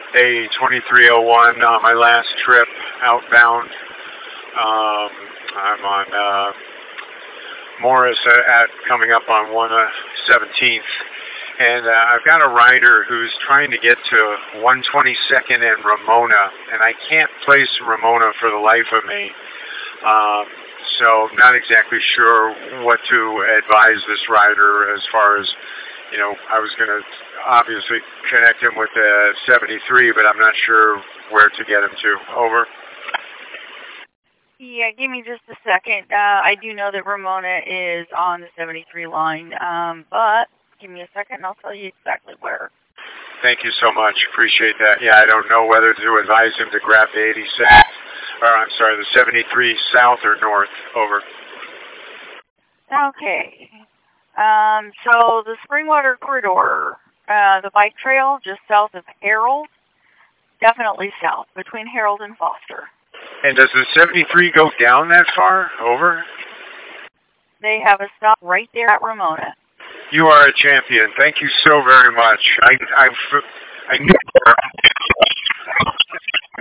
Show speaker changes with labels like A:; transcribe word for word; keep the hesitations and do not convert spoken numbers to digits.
A: A twenty-three oh one on my last trip outbound. Um, I'm on uh, Morris at coming up on one seventeenth. And uh, I've got a rider who's trying to get to one twenty-second and Ramona, and I can't place Ramona for the life of me. Um, so not exactly sure what to advise this rider as far as, you know, I was going to obviously connect him with the seventy-three, but I'm not sure where to get him to. Over.
B: Yeah, give me just a second. Uh, I do know that Ramona is on the seventy-three line, um, but give me a second and I'll tell you exactly where.
A: Thank you so much. Appreciate that. Yeah, I don't know whether to advise him to grab the eighty-six, or I'm sorry, the seventy-three south or north. Over.
B: Okay. Um, so the Springwater Corridor, uh, the bike trail just south of Harold, definitely south, between Harold and Foster.
A: And does the seventy-three go down that far? Over.
B: They have a stop right there at Ramona.
A: You are a champion. Thank you so very much. I I, I knew.